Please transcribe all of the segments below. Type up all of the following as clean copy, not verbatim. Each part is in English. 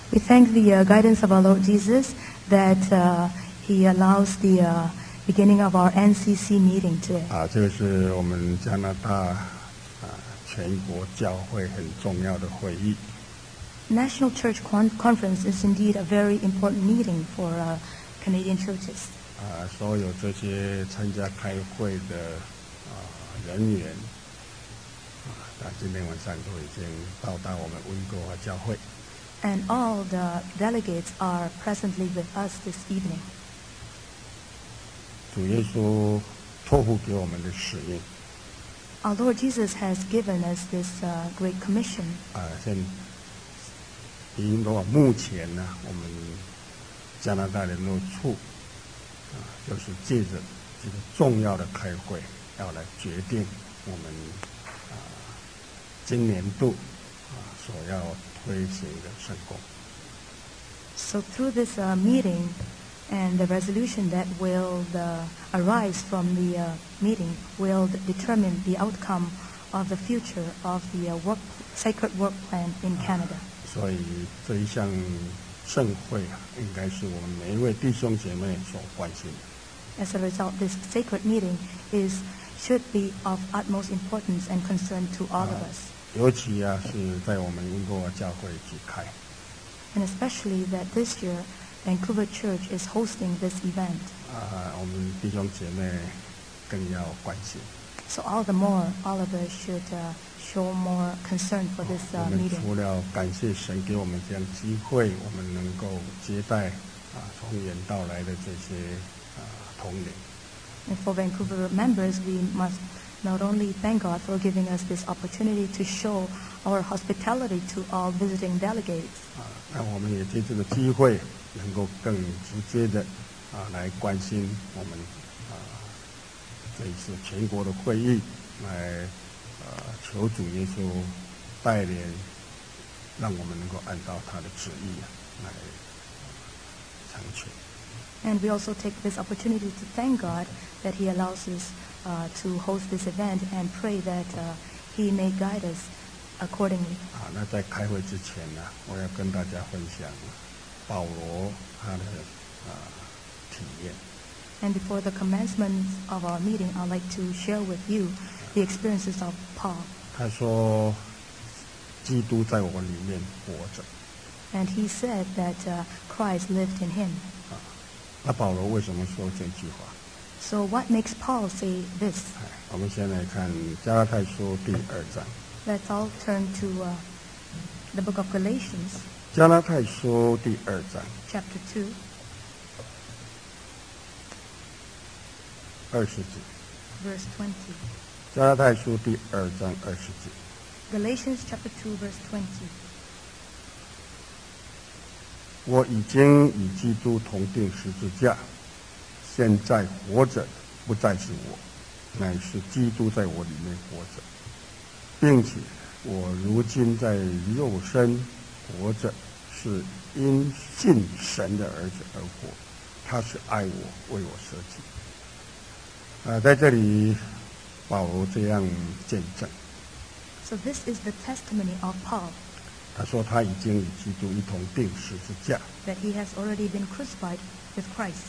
We thank the guidance of our Lord Jesus that He allows the beginning of our NCC meeting today. 这个是我们加拿大全国教会很重要的会议。 National Church Conference is indeed a very important meeting for Canadian churches. 所有这些参加开会的人员，今天晚上都已经到达我们温哥华教会。 And all the delegates are presently with us this evening. 主耶稣托付给我们的使命。 Our Lord Jesus has given us this great commission. 目前呢，我们加拿大联络处就是借着这个重要的开会，要来决定我们今年度所要推行的圣工。 So through this meeting and the resolution that will arise from the meeting will determine the outcome of the future of the sacred work plan in Canada. 所以这一项盛会应该是我们每一位弟兄姐妹所关心的。 As a result, this sacred meeting should be of utmost importance and concern to all of us. 尤其是在我们温哥华教会举开。 And especially that this year, Vancouver Church is hosting this event. 我们弟兄姐妹更要关心。 So all the more, all of us should show more concern for this meeting. 我们除了感谢神给我们这样机会，我们能够接待从远道来的这些同龄。 And for Vancouver members, we must not only thank God for giving us this opportunity to show our hospitality to all visiting delegates. 那我们也借这个机会，能够更直接的来关心我们这一次全国的会议，来求主耶稣带领，让我们能够按照他的旨意来成全。 And we also take this opportunity to thank God that He allows us to host this event and pray that He may guide us accordingly. 那在开会之前呢，我要跟大家分享保罗他的体验。 And before the commencement of our meeting, I'd like to share with you the experiences of Paul. 他说，基督在我里面活着。 And he said that Christ lived in him. 那保罗为什么说这句话？ So what makes Paul say this? 我们先来看加拉太书第2章。 Let's all turn to the book of Galatians. 加拉太书第2章。 Chapter 2. 20节。 Verse 20. 加拉太书第2章20节。 Galatians chapter 2 verse 20. 我已经与基督同定十字架，现在活着不再是我，乃是基督在我里面活着，并且我如今在肉身活着，是因信神的儿子而活，他是爱我，为我舍己。在这里保罗这样见证。 So this is the testimony of Paul. 他说他已经与基督一同钉十字架。 That he has already been crucified with Christ.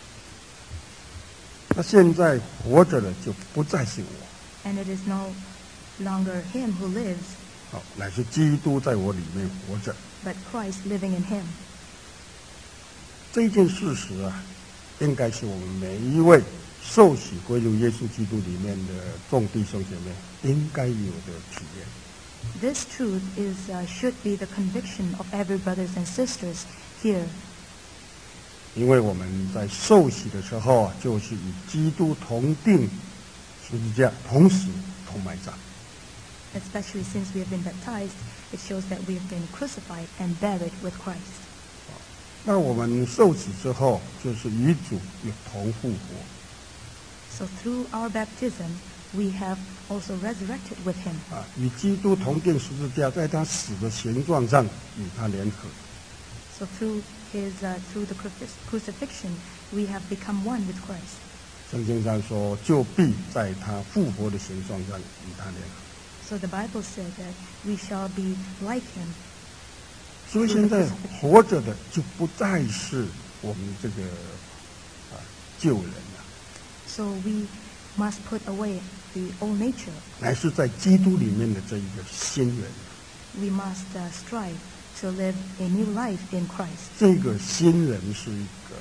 那现在活着的就不再是我。 And it is no longer him who lives. 乃是基督在我里面活着。 But Christ living in him. 这一件事实应该是我们每一位受洗归入耶稣基督里面的众弟兄姐妹应该有的体验。 This truth should be the conviction of every brothers and sisters here. 因为我们在受洗的时候就是与基督同定十字架，同死同埋葬。 Especially since we have been baptized, it shows that we have been crucified and buried with Christ. 那我们受洗之后，就是与主有同复活。 So through our baptism, we have also resurrected with him. 与基督同定十字架，在他死的形状上与他联合。 So through the crucifixion, we have become one with Christ. 圣经上说，就必在他复活的形状上与他联合。 So the Bible said that we shall be like him. 所以现在活着的就不再是我们这个旧人了， So we must put away the old nature. 乃是在基督里面的这一个新人。 We must strive to live a new life in Christ. 这个新人是一个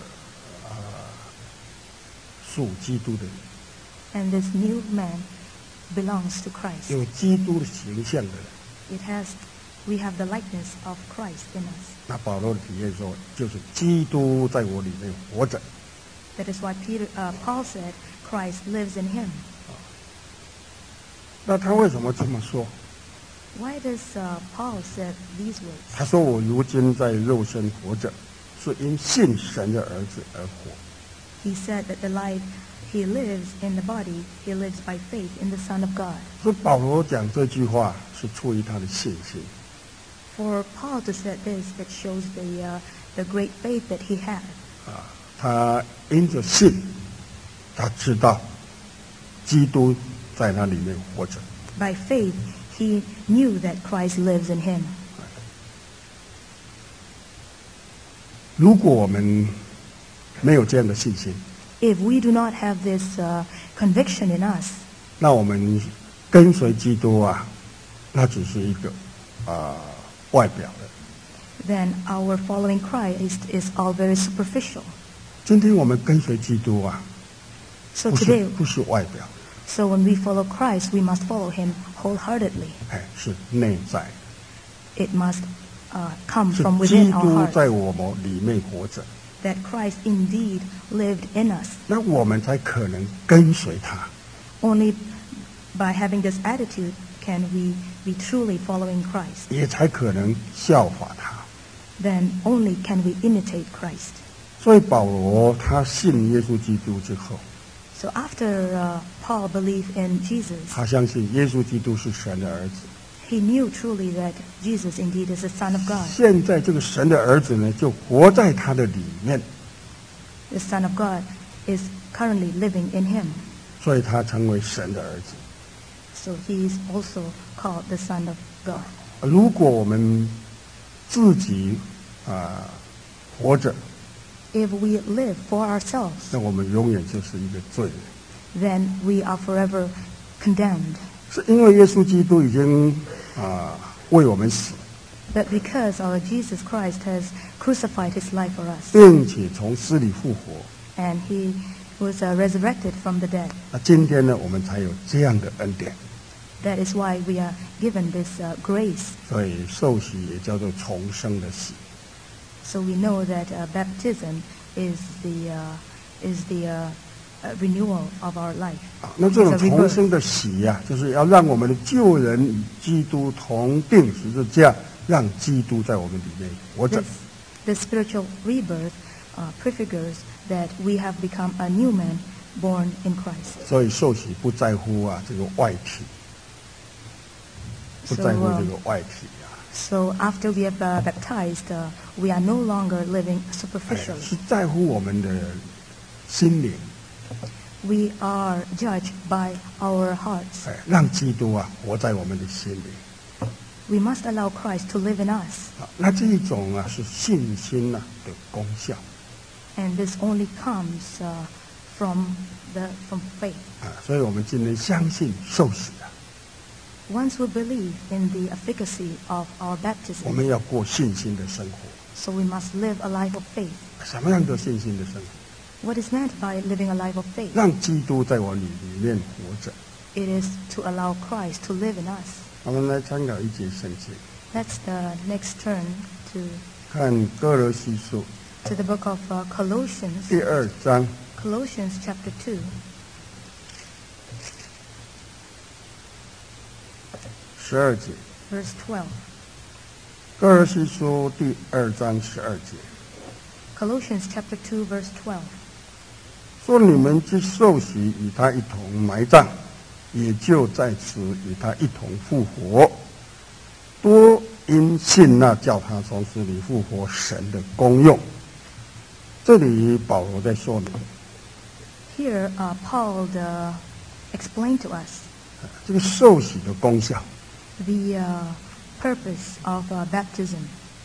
属基督的人， And this new man belongs to Christ. 有基督的形象的人。 We have the likeness of Christ in us. 那保罗的体验说，就是基督在我里面活着。 That is why Paul said, Christ lives in him. 那他为什么这么说？ Why does Paul say these words? 他说：“我如今在肉身活着，是因信神的儿子而活。” He said that the life he lives in the body, he lives by faith in the Son of God. 所以保罗讲这句话是出于他的信心。 For Paul to say this, it shows the great faith that he had. 他因着信，他知道基督在他里面活着。 By faith, he knew that Christ lives in him. 如果我们没有这样的信心， If we do not have this conviction in us, 那我们跟随基督啊，那只是一个外表的。 then our following Christ is all very superficial. 今天我们跟随基督啊， So 不是 today, 不是外表， so when we follow Christ, we must follow him wholeheartedly. 是内在， It must come 是 from 基 within our 督 hearts 在我们里面活着， that Christ indeed lived in us. 那我们才可能跟随他。 Only by having this attitude can we be truly following Christ. 也才可能效法他。 Then only can we imitate Christ. 所以保罗他信耶稣基督之后， So after Paul believed in Jesus, 他相信耶稣基督是神的儿子。 he knew truly that Jesus indeed is the Son of God. 现在这个神的儿子呢，就活在他的里面， The Son of God is currently living in him. 所以他成为神的儿子。 So he is also called the Son of God. 如果我们自己活着， If we live for ourselves, 那我们永远就是一个罪人。 then we are forever condemned. 是因为耶稣基督已经为我们死， But because our Jesus Christ has crucified his life for us, 并且从死里复活， and he was resurrected from the dead, 那今天呢，我们才有这样的恩典。 that is why we are given this grace. 所以受洗也叫做重生的洗。 So we know that baptism is the renewal of our life. 那这 It's 种 a 重 rebirth. 生的洗呀、就是要让我们的旧人与基督同定十字架，让基督在我们里面活着。 The spiritual rebirth prefigures that we have become a new man born in Christ. 所以受洗不在乎这个外体，不 So, 在乎这个外体 so after we have baptized, we are no longer living superficially. 是在乎我们的心灵， We are judged by our hearts. 让基督活在我们的心里。 We must allow Christ to live in us. 那这一种是信心的功效。 And this only comes from faith. 所以我们今天相信受洗了， Once we believe in the efficacy of our 我们 baptism, 要过信心的生活。 so we must live a life of faith. 什么样的信心的生活？ What is meant by living a life of faith? 让基督在我里面活着。 It is to allow Christ to live in us. 我们来参考一节圣经， That's the next turn to 看哥罗西书 the book of Colossians. 第2章 Colossians chapter 2, 12节。 verse 12. 哥罗西书第2章12节 Colossians chapter 2, verse 12. 说：“你们既受洗，与他一同埋葬，也就在此与他一同复活，多因信那叫他从死里复活神的功用。”这里保罗在说明， Here, Paul explained to us 这个受洗的功效， the purpose of baptism.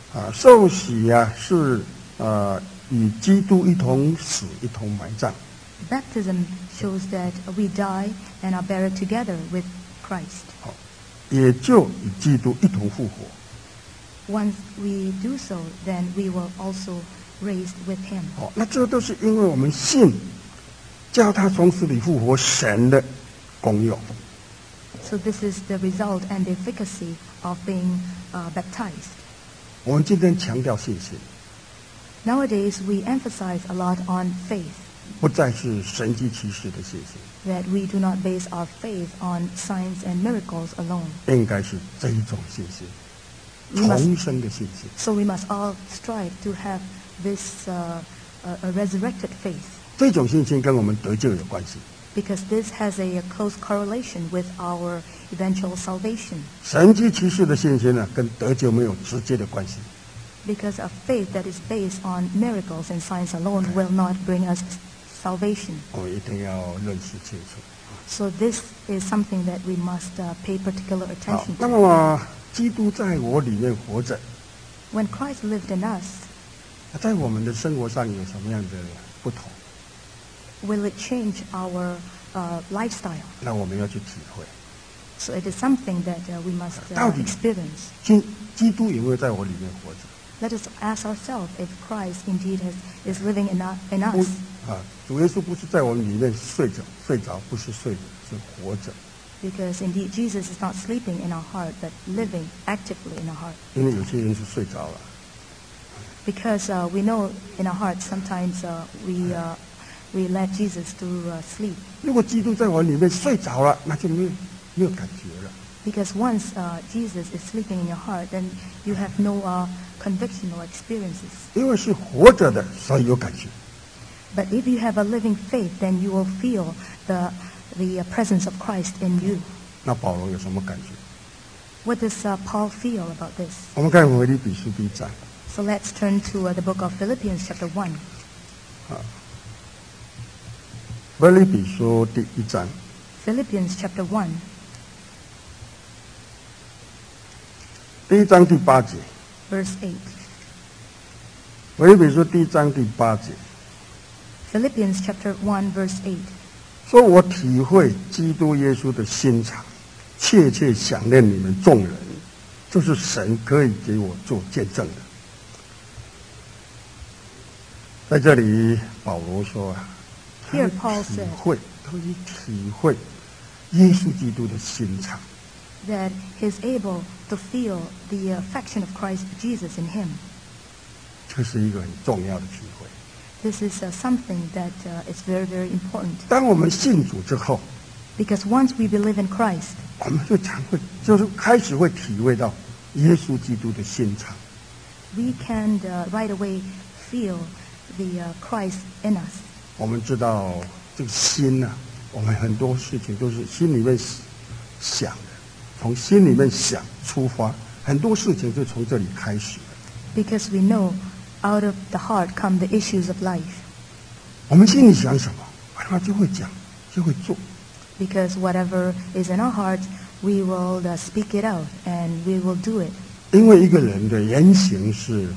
受洗是与基督一同死，一同埋葬。 Baptism shows that we die and are buried together with Christ. 也就与基督一同复活。 Once we do so, then we will also raised with him. 那这都是因为我们信，叫他从死里复活，神的功用。 So this is the result and the efficacy of being baptized. 我们今天强调信心。 Nowadays, we emphasize a lot on faith. 不再是神迹奇事的信心。 That we do not base our faith on signs and miracles alone. 应该是这一种信心，重生的信心。 So we must all strive to have this a resurrected faith. 这种信心跟我们得救有关系。 Because this has a close correlation with our eventual salvation. 神迹奇事的信心呢，跟得救没有直接的关系。 Because a faith that is based on miracles and signs alone will not bring us salvation. 我们一定要认识清楚。 So this is something that we must pay particular attention 那 to. 么基督在我里面活着， When Christ lived in us, 在我们的生活上有什么样的不同？ will it change our lifestyle? 那我们要去体会。 So it is something that we must 到底 experience. 基督有没有在我里面活着？ Let us ask ourselves if Christ indeed is living in us. 主耶稣不是在我们里面睡着，不是睡着，是活着。 Because indeed Jesus is not sleeping in our heart, but living actively in our heart. 因为有些人是睡着了。 Because we know in our hearts sometimes we let Jesus to sleep. 如果基督在我里面睡着了，那就没有感觉了。 Because once Jesus is sleeping in your heart, then you have no conviction or experiences. 因为是活着的，所以有感觉。 But if you have a living faith, then you will feel the presence of Christ in you. 那保罗有什么感觉？ What does Paul feel about this? 我们看腓立比书第一章。 So let's turn to the book of Philippians chapter 1. 腓立比书第一章。 Philippians chapter 1. 第一章第8节。 Verse 8. 腓立比书第一章第8节。 Philippians chapter 1 verse 8. 说我体会基督耶稣的心肠，切切想念你们众人，就是神可以给我做见证的。在这里，保罗说 Here Paul 他可以体会耶稣基督的心肠。 That he is able to feel the affection of Christ Jesus in him. 这是一个很重要的体会。 This is something that is very, very important. 当我们信主之后， Because once we believe in Christ, 我们就是开始会体会到耶稣基督的心肠。 we can right away feel the Christ in us. 我们知道这个心啊，我们很多事情都是心里面想的，从心里面想出发，很多事情就从这里开始的。 Because we know out of the heart come the issues of life. 我们心里想什么，我就会讲，就会做。 Because whatever is in our hearts, we will speak it out and we will do it. 因为一个人的言行是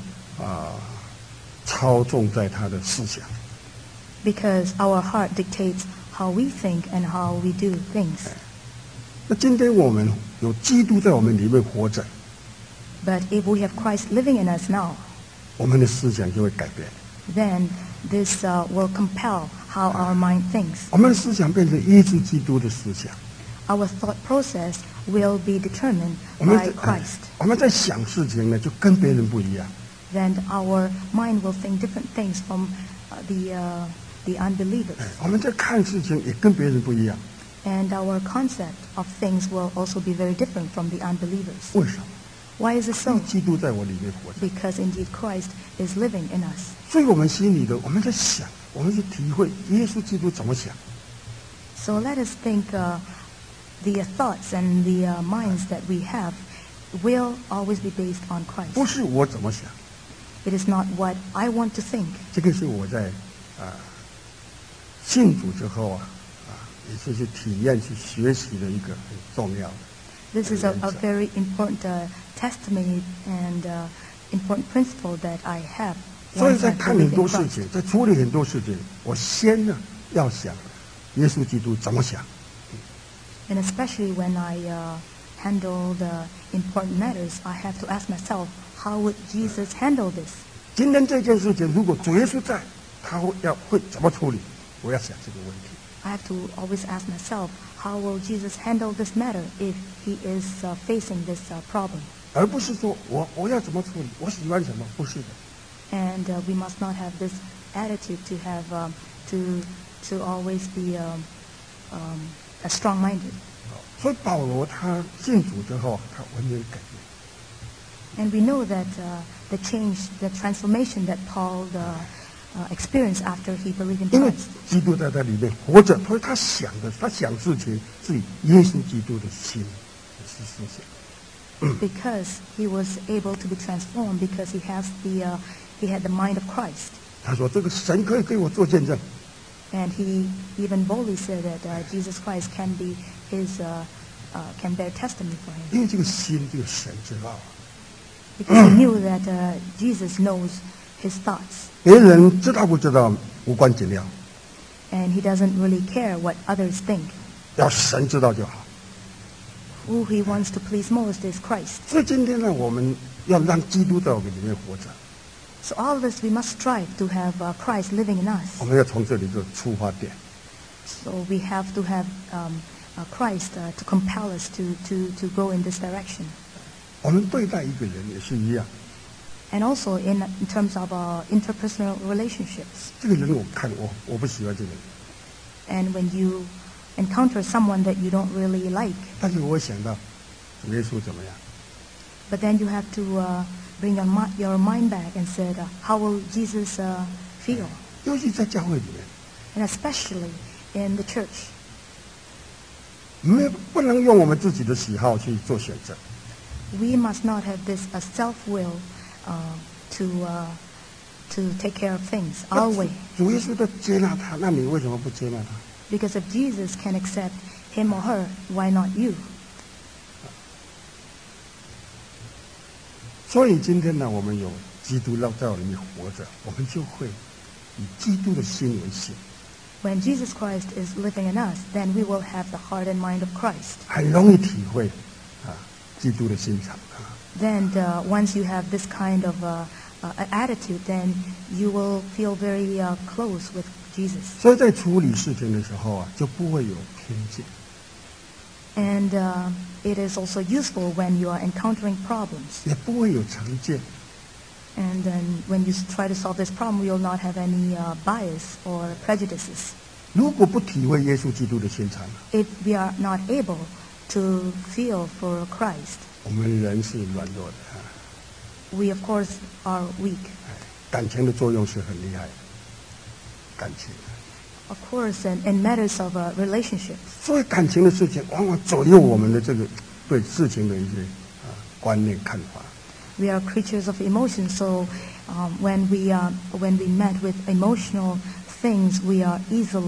操纵在他的思想。 Because our heart dictates how we think and how we do things. 那今天我们有基督在我们里面活着， But if we have Christ living in us now, 我们的思想就会改变。 then this will compel how our mind thinks. 我们的思想变成耶稣基督的思想。 Our thought process will be determined 我们 by Christ. 我们在想事情呢，就跟别人不一样。 Then our mind will think different things from the unbelievers. 我们在看事情也跟别人不一样。 And our concept of things will also be very different from the unbelievers. 为什么？ Why is it so? 基督在我里面活着， Because indeed Christ is living in us. 所以我们心里的我们在想，我们去体会耶稣基督怎么想。 So let us think the thoughts and the minds that we have will always be based on Christ. 不是我怎么想， It is not what I want to think. 这个是我在信主之后也是去体验、去学习的一个很重要的。 This is a very important testimony and important principle that I have 所以 once 在 I 看很 believe 多 in 事 Christ. 情，在处理很多事情，我先呢要想耶稣基督怎么想。 And especially when I handle the important matters, I have to ask myself, how would Jesus handle this? 今天这件事情，如果主耶稣在，他会怎么处理？我要想这个问题。 I have to always ask myself, how will Jesus handle this matter if he is facing this problem? 而不是说我要怎么处理，我喜欢什么，不是的。 And we must not have this attitude to have to always be a strong-minded. 所以保罗他信主之后，他完全改变。 And we know that the change, the transformation that Paul experienced after he believed in 因为 Christ. 基督在他里面活着，所以他想事情是以耶稣基督的心是思想。 Because he was able to be transformed, because he had the mind of Christ. 他说：“这个神可以给我做见证。 And he even boldly said that Jesus Christ can be can bear testimony for him, 因为这个心，这个神知道啊， because he knew that Jesus knows his thoughts, 别人知道不知道无关紧要， and he doesn't really care what others think. 要神知道就好。 Who he wants to please most is Christ. 所以今天呢，我们要让基督在我们里面活着， So all of this we must strive to have Christ living in 我 us. 们要从这里做出发点。 So we have to have Christ to compel us to go in this direction. 我们对待一个人也是一样， And also in terms of interpersonal relationships. 这个人我看我不喜欢这个人， And when you encounter someone that you don't really like, 但是我会想到主耶稣怎么样， but then you have to bring your mind back and said, how will Jesus feel? 尤其在教会里面， And especially in the church. 不能用我们自己的喜好去做选择。 We must not have this self-will to take care of things our way. 主耶稣都接纳他，那你为什么不接纳他？ Because if Jesus can accept him or her, why not you? 所以今天呢，我们有基督在我里面活着，我们就会以基督的心为心， When Jesus Christ is living in us, then we will have the heart and mind of Christ. 很容易体会基督的心肠啊。 Then once you have this kind of attitude, then you will feel very close with Jesus. 所以在处理事情的时候啊，就不会有偏见。 And it is also useful when you are encountering problems. 也不会有成见， And then when you try to solve this problem, you will not have any bias or prejudices. 如果不体会耶稣基督的心肠， If we are not able to feel for Christ, 我们人是软弱的啊。 we of course are weak. 感情的作用是很厉害的，感情。 Of course, in matters of relationships. 所以感情的事情往往左右我们的这个对事情的一些观念看法。 We are creatures of emotion, so when we met with emotional things, we will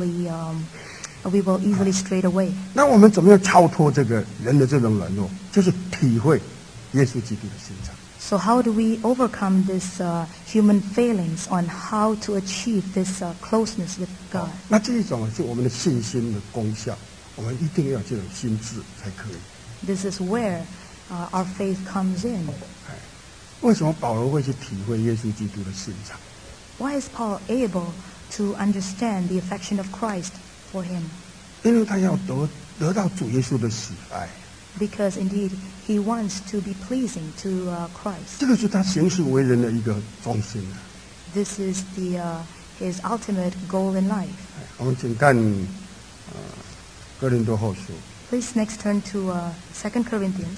easily stray away. 那我们怎么样超脱这个人的这种软弱？就是体会耶稣基督的心肠。 So how do we overcome this human failings on how to achieve this closeness with God? 那这一种是我们的信心的功效，我们一定要有这种心智才可以。 This is where our faith comes in. 为什么保罗会去体会耶稣基督的心肠？ Why is Paul able to understand the affection of Christ for him? 因为他要得到主耶稣的喜爱， Because indeed he wants to be pleasing to Christ. 这个是他行事为人的一个中心啊。 This is his ultimate goal in life. 我们请看哥林多后书 Please next turn to 2 Corinthians.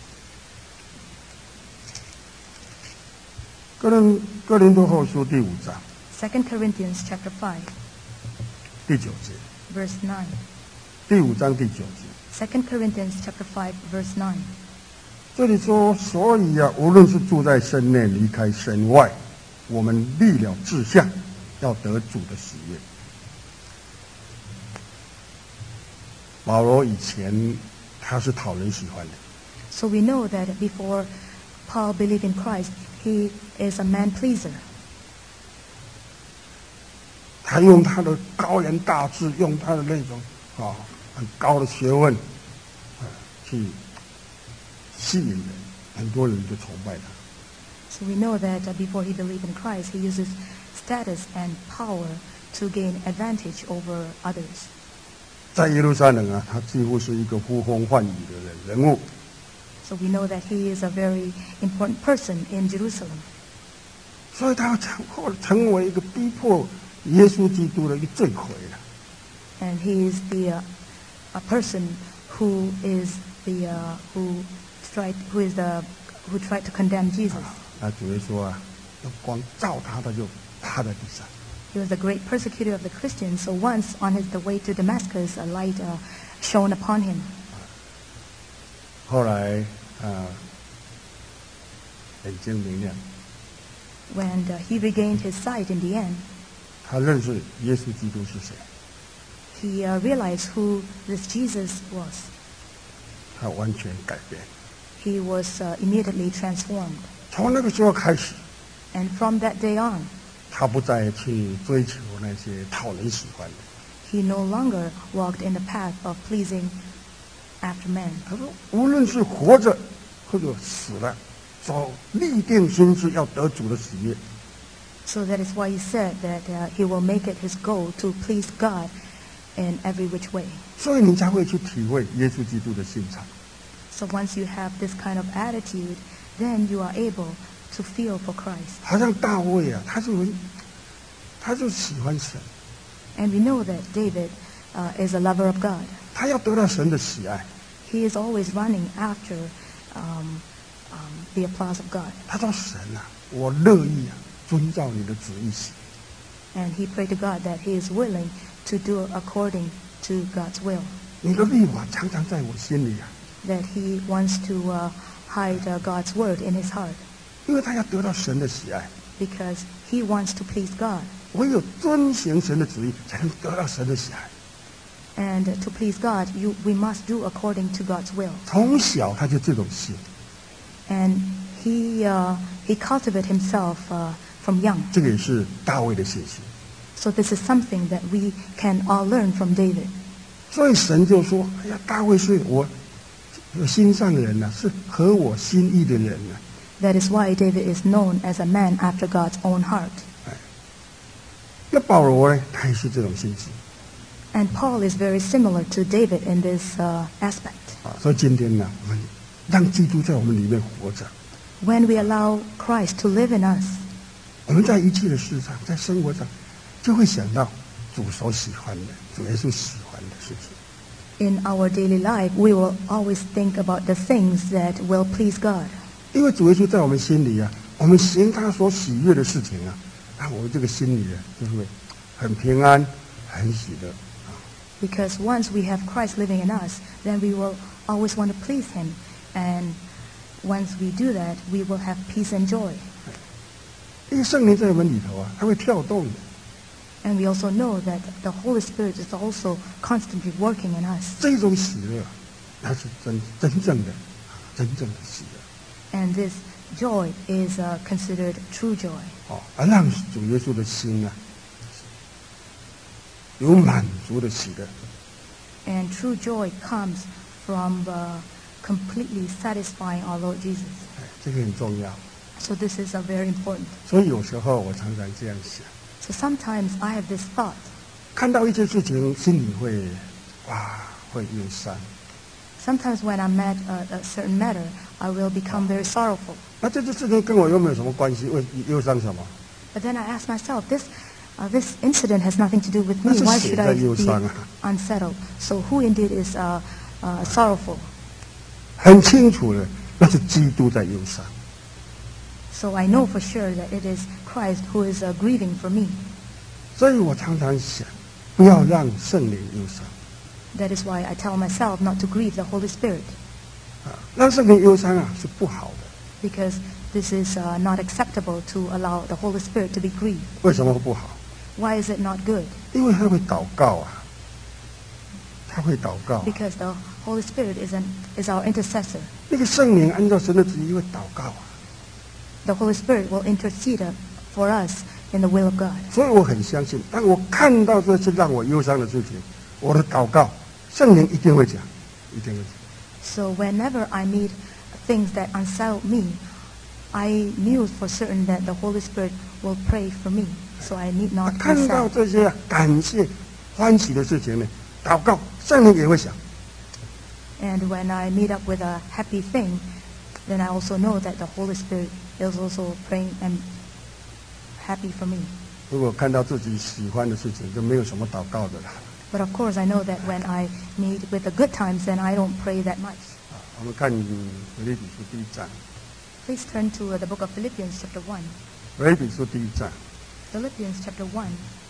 哥林多后书第5章 2 Corinthians chapter 5, 第9节， verse 9. 第5章第9节， 2 Corinthians chapter 5, verse 9. 这里说，所以啊，无论是住在身内，离开身外，我们立了志向，要得主的喜悦。保罗以前他是讨人喜欢的， So we know that before Paul believed in Christ, He is a man pleaser. 他用他的高言大志，用他的那种很高的学问去吸引人，很多人就崇拜他。 So we know that before he believed in Christ, he uses status and power to gain advantage over others. 在耶路撒冷啊，他几乎是一个呼风唤雨的人物。 So we know that he is a very important person in Jerusalem. 所以他成为一个逼迫耶稣基督的一个罪魁了。 And he is the a person who tried to condemn Jesus. 那主耶稣啊，要光照他，他就趴在地上。 He was a great persecutor of the Christians. So once on the way to Damascus, a light shone upon him. 后来眼睛明亮。 When he regained his sight in the end, 他认识耶稣基督是谁。 he realized who this Jesus was. 他完全改变。 He was immediately transformed. 从那个时候开始， And from that day on, 他不再去追求那些讨人喜欢的。 he no longer walked in the path of pleasing after men. 他说，无论是活着或者死了，都立定心志要得主的喜悦。 So that is why he said that he will make it his goal to please God in every which way. 所以你才会去体会耶稣基督的心肠。 So once you have this kind of attitude, then you are able to feel for Christ. 好像大卫啊，他就喜欢神， And we know that David is a lover of God. 他要得到神的喜爱。 He is always running after the applause of God. 他说：“神啊，我乐意遵照你的旨意行。” And he prayed to God that he is willing to do according to God's will. 你的律法常常在我心里啊， That he wants to hide God's word in his heart 因为他要得到神的喜爱。 because he wants to please God. 唯有遵行神的旨意，才能得到神的喜爱。 And to please God, we must do according to God's will. 从小他就这种心， And he cultivated himself from young. 这个也是大卫的信心。 So this is something that we can all learn from David. 所以神就说：“哎呀，大卫是我心上的人呐、是合我心意的人呐、 That is why David is known as a man after God's own heart. 那保罗呢，他也是这种心思 And Paul is very similar to David in this aspect. 所以今天呢，我们让基督在我们里面活着， When we allow Christ to live in us, 我们在一切的事上，在生活上，就会想到主所喜欢的，主耶稣喜欢的事情。 in our daily life, we will always think about the things that will please God. 因为主耶稣在我们心里啊，我们行他所喜悦的事情啊，那我们这个心里啊，就会很平安、很喜乐。 Because once we have Christ living in us, then we will always want to please him. And once we do that, we will have peace and joy. 因为圣灵在我们里头啊，它会跳动的。 And we also know that the Holy Spirit is also constantly working in us. 这种喜乐，它是真正的喜乐。 And this joy is considered true joy. 而让主耶稣的心啊，有满足的喜乐。 And true joy comes from completely satisfying our Lord Jesus. 这个很重要。 So this is very important. 所以有时候我常常这样想， So sometimes I have this thought. 看到一件事情，心里会忧伤。 Sometimes when I'm at a certain matter, I will become very sorrowful. 那这件事情跟我又没有什么关系，为忧伤什么？ But then I ask myself, this incident has nothing to do with me. 那是 Why 谁 should 在 I 忧 be 伤啊？ unsettled? So who indeed is sorrowful? 很清楚的，那是基督在忧伤。 So I know for sure that it is Christ who is grieving for me. 所以我常常想，不要让圣灵忧伤。 That is why I tell myself not to grieve the Holy Spirit. 让圣灵忧伤啊，是不好的。 Because this is not acceptable to allow the Holy Spirit to be grieved. 为什么不好？ Why is it not good? 因为他会祷告啊，他会祷告啊、 Because the Holy Spirit is our intercessor. 那个圣灵按照神的旨意会祷告啊。 the Holy Spirit will intercede for us in the will of God. 所以我很相信，当我看到这些让我忧伤的事情，我的祷告，圣灵一定会讲，一定会讲。 So whenever I meet things that unsettle me, I knew for certain that the Holy Spirit will pray for me. So I need not be 看到 sad. 这些感谢、欢喜的事情呢，祷告，圣灵也会想。 And when I meet up with a happy thing, then I also know that the Holy Spirit is also praying and happy for me. 如果看到自己喜欢的事情，就没有什么祷告的了。 But of course, I know that when I meet with the good times, then I don't pray that much. 我们看腓立比书第一章， Please turn to the book of Philippians chapter 1. 腓立比书第一章 Philippians chapter 1,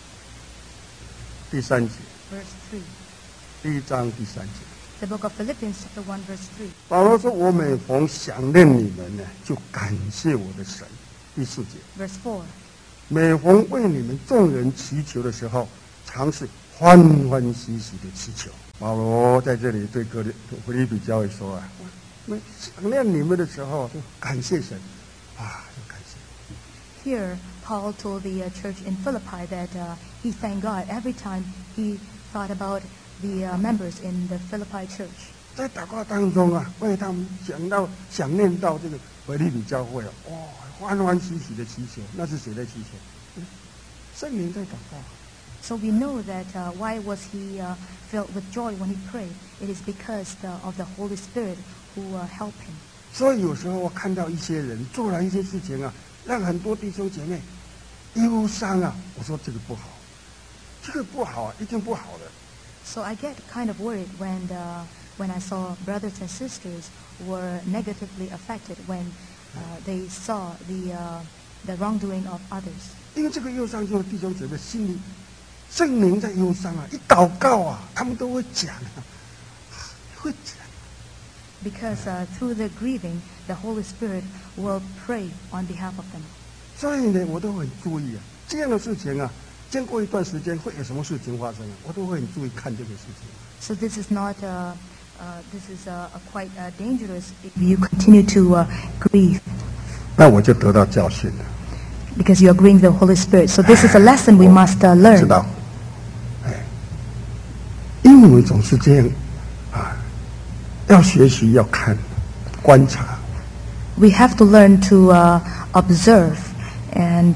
第3节， verse 3. 第一章第3节。 The book of Philippians chapter 1, verse 3. 保罗说：“我每逢想念你们呢，就感谢我的神。”第4节， Verse 4. 每逢为你们众人祈求的时候，常是欢欢喜喜的祈求。保罗在这里对腓立比教会说啊，我想念你们的时候，就感谢神，啊，就感谢。 Here, Paul told the church in Philippi that he thanked God every time he thought about the members in the Philippi church. 在祷告当中啊，为他们想念到这个腓立比教会啊，哇，欢欢喜喜的祈求，那是谁在祈求？圣灵在祷告。 So we know that why was he filled with joy when he prayed? It is because of the Holy Spirit who helped him. 所以有时候我看到一些人做了一些事情啊，让很多弟兄姐妹忧伤啊。我说这个不好，这个不好啊，一定不好的。 So I get kind of worried when I saw brothers and sisters were negatively affected when they saw the wrongdoing of others. 因为这个忧伤就是弟兄姐妹心里圣灵在忧伤啊，一祷告啊，他们都会讲啊，会讲。 Because through the grieving, the Holy Spirit will pray on behalf of them. 所以呢，我都很注意啊，这样的事情啊，经过一段时间会有什么事情发生啊，我都会很注意看这个事情。 So this is not this is quite dangerous if you continue to grieve, 那我就得到教训了， because you are grieving the Holy Spirit. So this is a lesson we must 知 learn. 道？哎，因为我们总是这样啊，要学习，要看，观察。 We have to learn to observe and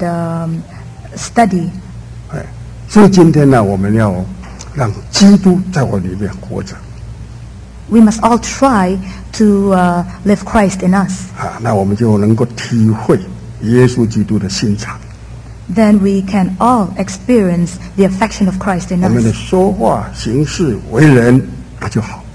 study. 哎，所以今天呢，我们要让基督在我里面活着 We must all try to live Christ in us. 啊，那我们就能够体会耶稣基督的心肠。 Then we can all experience the affection of Christ in 我们的 us. 说话、行事、为人，那就好。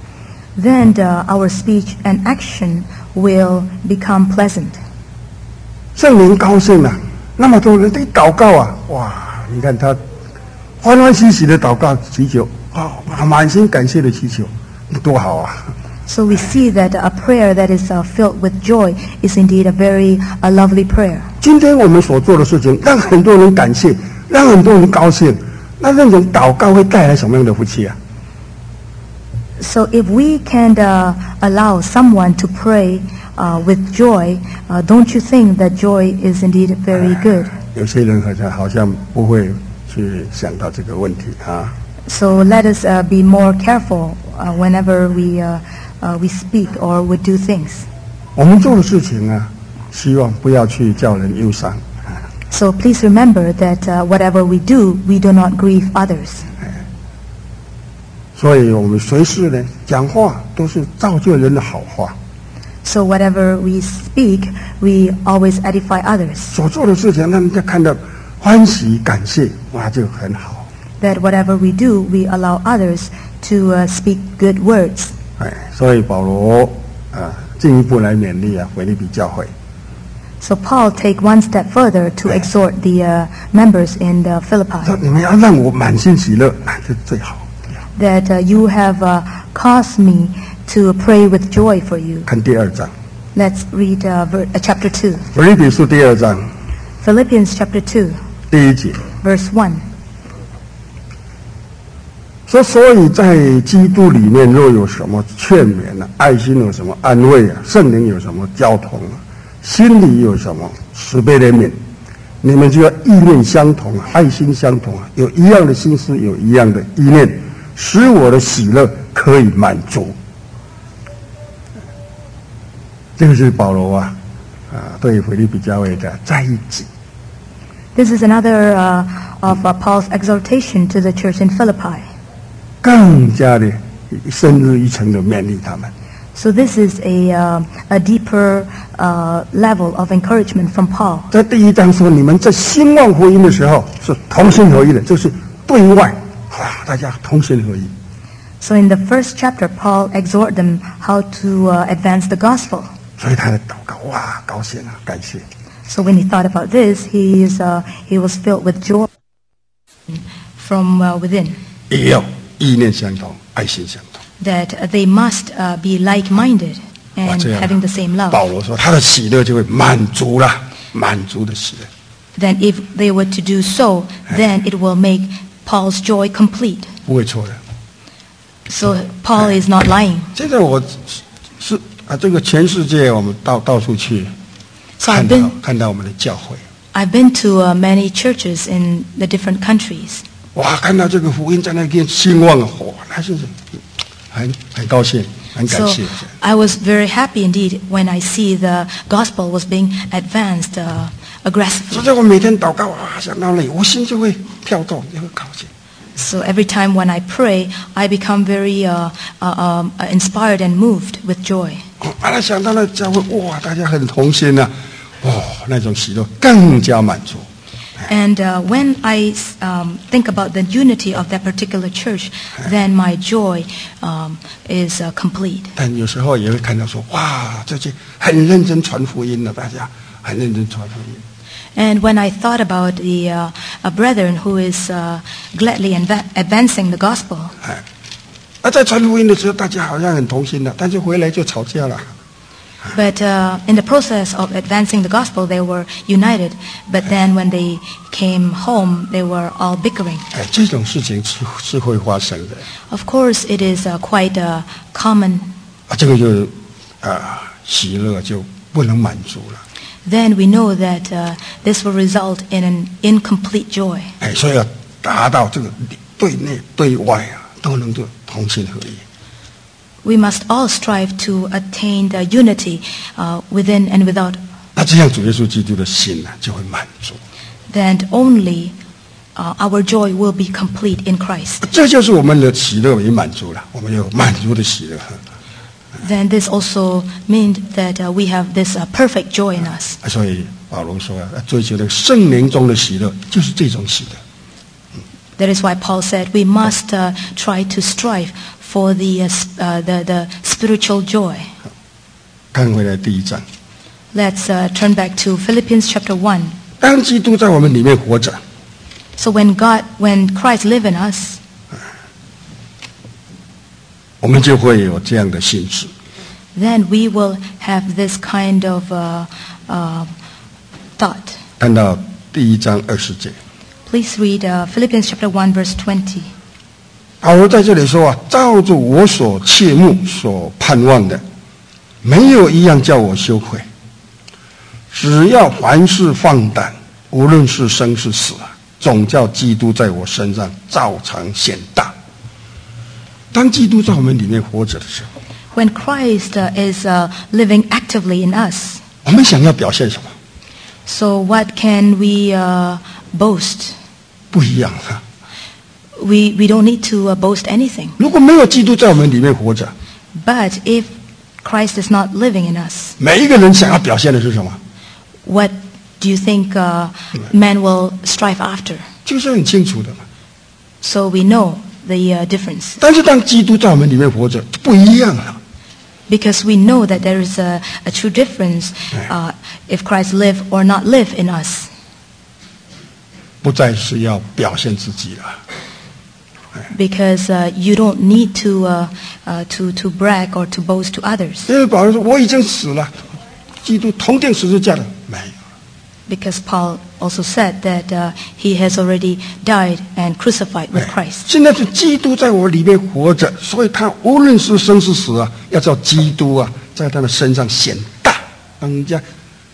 Then our speech and action will become pleasant. 圣灵高兴了，那么多人在祷告啊，哇！你看他欢欢喜喜的祷告祈求，啊，满心感谢的祈求，多好啊！ So we see that a prayer that is filled with joy is indeed a very lovely prayer. 今天我们所做的事情，让很多人感谢，让很多人高兴，那这种祷告会带来什么样的福气啊？ So if we can allow someone to pray with joy, don't you think that joy is indeed very good? 有些人好像不会去想到这个问题啊。 So let us be more careful whenever we speak or we do things. 我们做的事情啊，希望不要去叫人忧伤。 So please remember that whatever we do, we do not grieve others. 所以我们随时呢讲话都是造就人的好话， So whatever we speak, we always edify others. 所做的事情让人家看到欢喜感谢，哇，就很好。 That whatever we do, we allow others to speak good words. 哎，所以保罗进一步来勉励啊腓立比教会。 So Paul take one step further to exhort the members in the 说 Philippi 你们要让我满心喜乐，那就最好。 that you have caused me to pray with joy for you. 看第2章， Let's read chapter 2. 腓立比书第2章 Philippians chapter 2, 第1节 verse 1. 说，所以在基督里面，若有什么劝勉啊、爱心有什么安慰啊、圣灵有什么交通啊， 心里有什么慈悲怜悯，你们就要意念相同，爱心相同，有一样的心思，有一样的意念，使我的喜乐可以满足。这个是保罗对腓立比教会的再一集。 This is another of Paul's exhortation to the church in Philippi. 更加的深入一层的勉励他们。 So this is a deeper level of encouragement from Paul. 在第一章说，你们在兴旺福音的时候是同心合意的，就是对外大家同心合意。 So in the first chapter, Paul exhorted them how to advance the gospel. 所以他的祷告，高兴感谢。 So when he thought about this, he was filled with joy from within. 也要意念相同，爱心相同。 That they must be like-minded and having the same love. 保罗说，他的喜乐就会满足了，满足的喜乐。 Then if they were to do so, then it will make Paul's joy complete. 不会错的。 So Paul is not lying. 现在我是这个全世界我们到处去。 So 看到我们的教会 I've been to many churches in the different countries. 看到这个福音在那边兴旺那是很高兴，很感谢。 So I was very happy indeed when I see the gospel was being advanced aggressively. 所以我每天祷告想到那里，我心就会跳动，就会高兴。 So every time when I pray, I become very inspired and moved with joy. 想到那教会大家很同心那种喜乐更加满足。 And when I think about the unity of that particular church, then my joy is complete. 但有时候也会看到说，这些很认真传福音的，大家很认真传福音。 And when I thought about the a brethren who is gladly advancing the gospel, 在传福音的时候，大家好像很同心的，但是回来就吵架了。 but in the process of advancing the gospel, they were united. But then when they came home, they were all bickering. 这种事情是会发生的。 Of course, it is quite common. 这个就喜乐就不能满足了。 Then we know that this will result in an incomplete joy. 所以要达到这个对内对外都能够同心合意。 We must all strive to attain the unity within and without. 那这样主耶稣基督的心就会满足。 Then only our joy will be complete in Christ. 这就是我们的喜乐已满足了，我们有满足的喜乐。 Then this also means that we have this perfect joy in us. 所以保罗说追求的圣灵中的喜乐就是这种喜乐。 That is why Paul said we must try to strive for the spiritual joy. 看回来第一章。 Let's turn back to Philippians chapter 1. 当基督在我们里面活着， So when Christ lives in us, 我们就会有这样的心智。 then we will have this kind of thought. 看到第一章20节。 Please read Philippians chapter 1 verse 20. 保罗在这里说照着我所切慕所盼望的，没有一样叫我羞愧。只要凡事放胆，无论是生是死，总叫基督在我身上照常显大。当基督在我们里面活着的时候， When Christ is living actively in us, 我们想要表现什么？ so what can we boast? 不一样 We don't need to boast anything. 如果没有基督在我们里面活着， But if Christ is not living in us, 每一个人想要表现的是什么？ what do you think man will strive after? 就是很清楚的嘛。 So we know the difference. 但是当基督在我们里面活着，不一样了。 Because we know that there is a true difference if Christ live or not live in us. 不再是要表现自己了。 Because you don't need to brag or to boast to others. 因为保罗说我已经死了，基督同定十字架了，没有。 Because Paul also said that he has already died and crucified with Christ. 现在是基督在我里面活着，所以他无论是生是死要叫基督在他的身上显大，让人家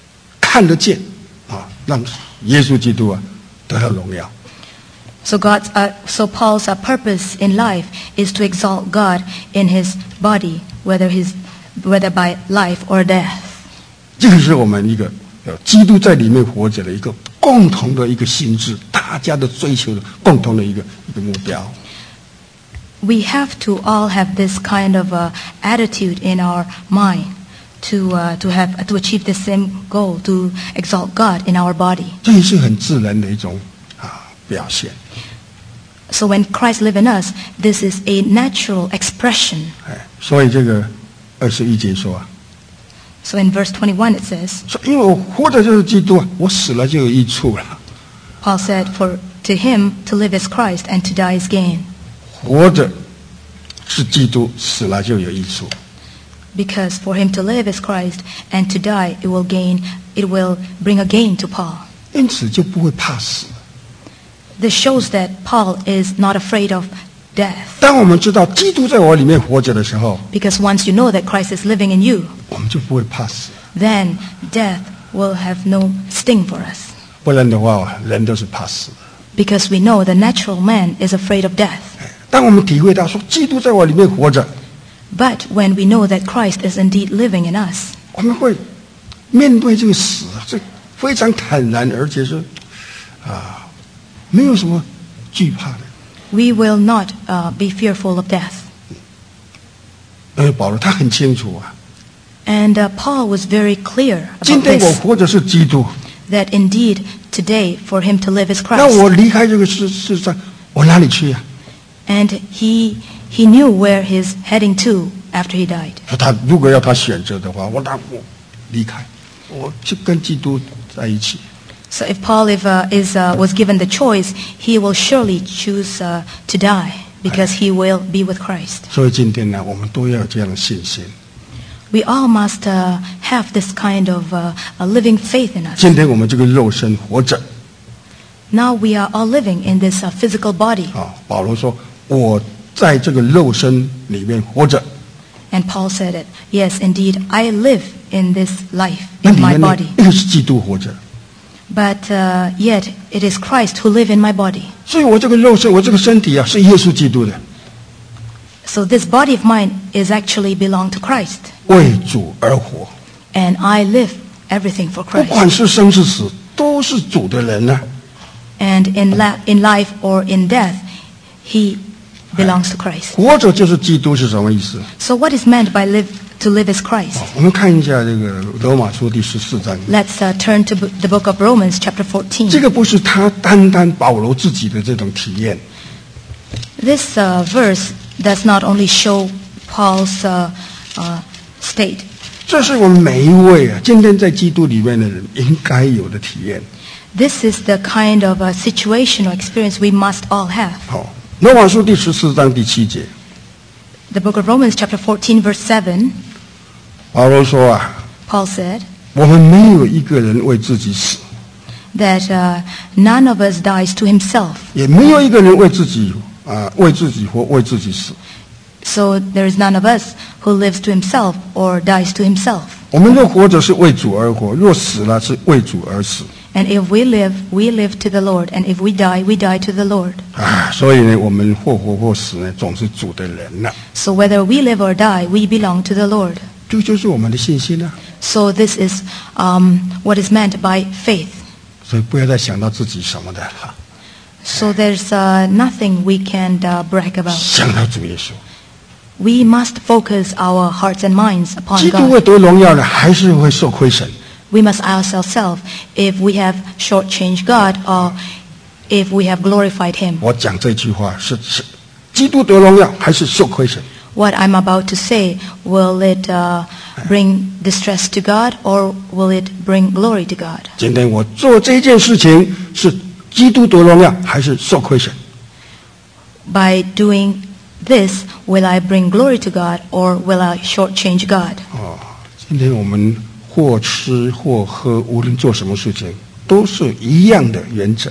看得见啊，让耶稣基督啊得到荣耀。 So Paul's purpose in life is to exalt God in his body, whether by life or death. 这个是我们一个基督在里面活着的一个共同的一个心智，大家的追求的共同的一个目标。 We have to all have this kind of attitude in our mind to achieve the same goal, to exalt God in our body. 这也是很自然的一种表现。 So when Christ lives in us, this is a natural expression. 所以这个21节说啊。 So in verse 21 it says, 说因为我活着就是基督啊，我死了就有益处了。 Paul said, for to him to live is Christ and to die is gain. 活着是基督，死了就有益处。 Because for him to live is Christ and to die it will bring a gain to Paul. 因此就不会怕死。 This shows that Paul is not afraid of death. 当我们知道基督在我里面活着的时候， Because once you know that Christ is living in you, 我们就不会怕死。 then death will have no sting for us. 不然的话，人都是怕死的。 Because we know the natural man is afraid of death. 当我们体会到说基督在我里面活着， But when we know that Christ is indeed living in us, 我们会面对这个死，这非常坦然，而且是没有什么惧怕的。 we will not be fearful of death. 保罗他很清楚啊。 And Paul was very clear 今 about 天我 this, 活着是基督， that indeed today for him to live is 那 Christ. 我离开这个世上，我哪里去呀？ And he knew where he's heading to after he died. 说他如果要他选择的话，我离开，我就跟基督在一起。 So if Paul was given the choice, he will surely choose to die because he will be with Christ. 所以今天呢，我们都要有这样的信心。 We all must have this kind of a living faith in us. 今天我们这个肉身活着 Now we are all living in this physical body. 保罗说我在这个肉身里面活着， And Paul said it. Yes, indeed, I live in this life, 那 in 里 my 面呢 body. 那个是基督活着， But yet it is Christ who lives in my body. 所以我这个肉身，我这个身体啊，是耶稣基督的， So this body of mine is actually belong to Christ. 为主而活， And I live everything for 不 Christ. 管是生是死，都是主的人啊。 And in life or in death, he belongs to Christ. 活着就是基督是什么意思？ So what is meant by to live is Christ? 我们看一下这个罗马书第14章。 Let's turn to the book of Romans, chapter 14. 这个不是他单单保罗自己的这种体验， This verse does not only show Paul's state. 这是我们每一位啊，今天在基督里面的人应该有的体验。 This is the kind of situation or experience we must all have. 好，罗马书第14章第7节， The book of Romans, chapter 14, verse 7, 保罗说啊， Paul said 我们没有一个人为自己死， that none of us dies to himself. 也没有一个人为自己活，为自己死。 So there is none of us who lives to himself or dies to himself. 我们若活着是为主而活，若死了是为主而死。 And if we live to the Lord. And if we die to the Lord. 所以呢，我们或活或死呢，总是主的人了。 So whether we live or die, we belong to the Lord. 这就是我们的信心啊。 So this is what is meant by faith. 所以不要再想到自己什么的了， So there's nothing we can brag about. 想到主耶稣。 We must focus our hearts and minds 基 upon 督会 God. 得荣耀的，还是会受亏损。 We must ask ourselves if we have shortchanged God or if we have glorified Him. 我讲这句话是基督得荣耀，还是受亏损？ What I'm about to say, will it bring distress to God or will it bring glory to God? 今天我做这件事情是基督得荣耀，还是受亏损？ By doing this, will I bring glory to God or will I shortchange God? 今天我们或吃或喝，无论做什么事情，都是一样的原则。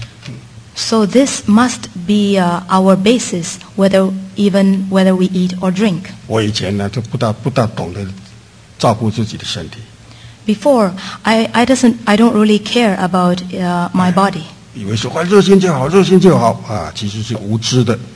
So this must be our basis, whether we eat or drink. 我以前呢，都不大懂得照顾自己的身体。 Before, I don't really care about my body. 以为说热心就好，热心就好啊，其实是无知的。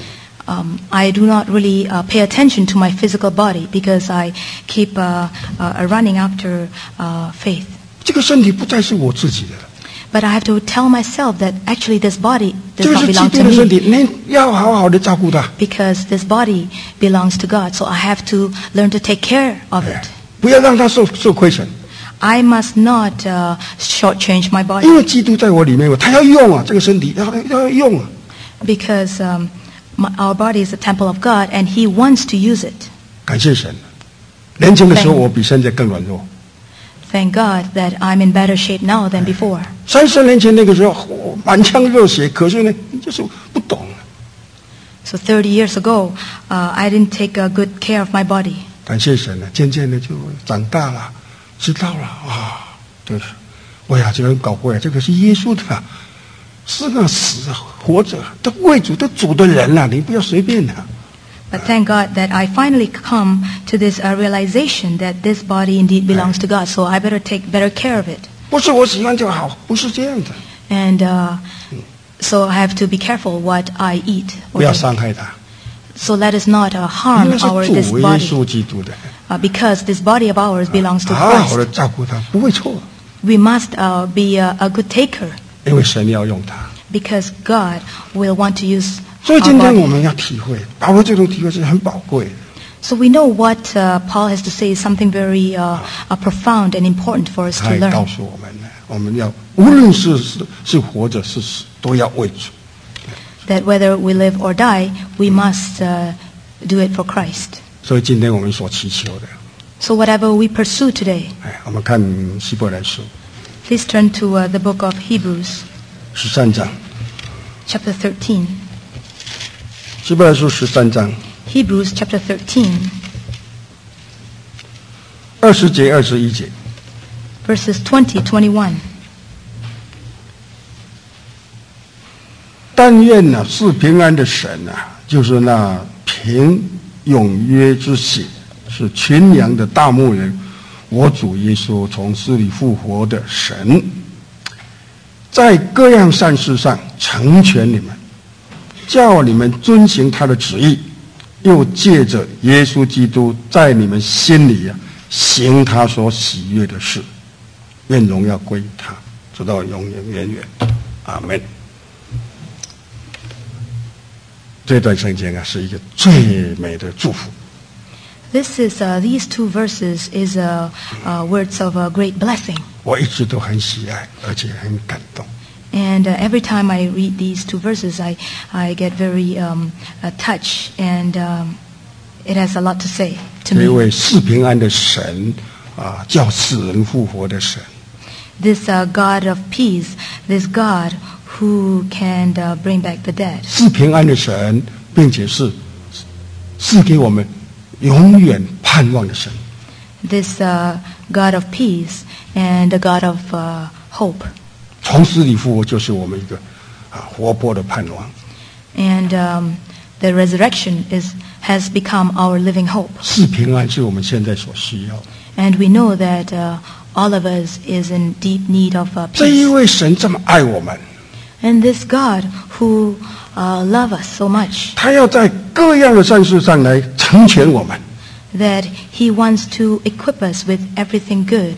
I do not really pay attention to my physical body because I keep running after faith. 这个身体不再是我自己的了， But I have to tell myself that actually this body 这 does 个 not 是基 belong 督 to 的身 me 体，你要好好的照顾它， because this body belongs to God. So I have to learn to take care of it. 不要让它受亏损。 I must not shortchange my 因 body 为基督在我里面，他要用啊，这个身体要用啊。 because our body is a temple of God and He wants to use it. 感谢神，年轻的时候我比现在更软弱。 Thank God that I'm in better shape now than before. 30年前那个时候，我满腔热血，可是呢，就是不懂。 So 30 years ago, I didn't take good care of my body. 感谢神了，渐渐的就长大了，知道了啊，对，哎呀，这个人搞怪，这个是耶稣的，是啊，死啊，活着，都为主，都主的人啊，你不要随便的。 But thank God that I finally come to this realization that this body indeed belongs to God. So I better take better care of it. 不是我喜欢就好，不是这样的， And so I have to be careful what I eat. 不要伤害他， So let us not 因 harm 为是 this 主耶 body. 稣基督的， Because this body of ours belongs to 好好的 Christ. 照顾他，不会错， We must be a good taker 因为神要用他。 because God will want to use 所以 our 今天 body. 我们要体会，把握这种体会是很宝贵的。 So we know what Paul has to say is something very profound and important for us 他 to 也告 learn. 诉我们呢，我们要无论是活着是死，都要为主。 That whether we live or die, we must do it for Christ. 所以今天我们所祈求的， So whatever we pursue today, 我们看希伯来书 please turn to the book of Hebrews, 13章， chapter 13. 希伯来书13章 Hebrews chapter 13, 20节21节， verses 20, 21. 但愿呢是平安的神啊，就是那凭永约之血是群羊的大牧人，我主耶稣从死里复活的神，在各样善事上成全你们，叫你们遵行他的旨意，又借着耶稣基督在你们心里行他所喜悦的事，愿荣耀归于他，直到永永远远。阿门。这段圣经是一个最美的祝福。 These two verses is words of a great blessing. 我一直都很喜爱，而且很感动。 And every time I read these two verses, I get very touched, and it has a lot to say to 这 me. 位是平安的神叫死人复活的神， This God of peace, this God who can bring back the dead. 是平安的神，并且是给我们永远盼望的神。 This God of peace and the God of hope. 从死里复活就是我们一个活泼的盼望。 And the resurrection has become our living hope. 是平安是我们现在所需要的。 And we know that all of us is in deep need of 这一 peace. 位神这么爱我们， And this God who loves us so much 他要在各样的善事上来成全我们。 that He wants to equip us with everything good,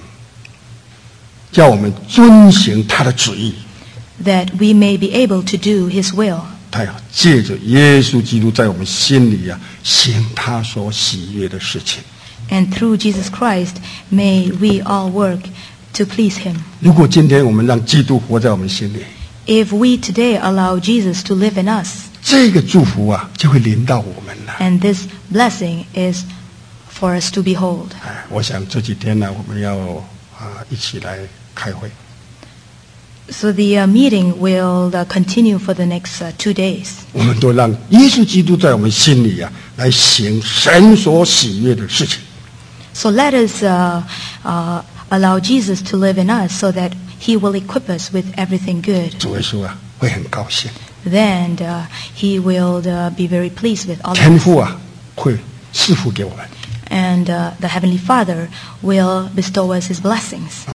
叫我们遵行他的旨意， that we may be able to do His will. 他要借着耶稣基督在我们心里行他所喜悦的事情。 And through Jesus Christ, may we all work to please Him. 如果今天我们让基督活在我们心里， If we today allow Jesus to live in us, 这个祝福就会临到我们了。 and this blessing is for us to behold. 我想这几天我们要一起来开会。 So the meeting will continue for the next 2 days. 我们都让耶稣基督在我们心里来行神所喜悦的事情。 So let us allow Jesus to live in us so that He will equip us with everything good. 主耶稣会很高兴， Then He will be very pleased with all of 天 us. 父会赐福给我们， and the Heavenly Father will bestow us His blessings.